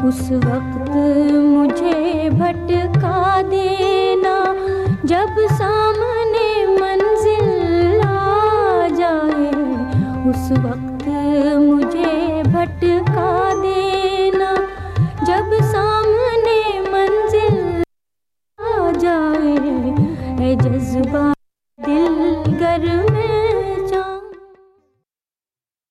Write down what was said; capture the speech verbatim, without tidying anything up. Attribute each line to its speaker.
Speaker 1: उस वक्त मुझे भटका देना, जब सामने मंजिल आ जाए। उस वक्त मुझे भटका देना, जब सामने मंजिल आ जाए। ऐ जज्बा दिल गर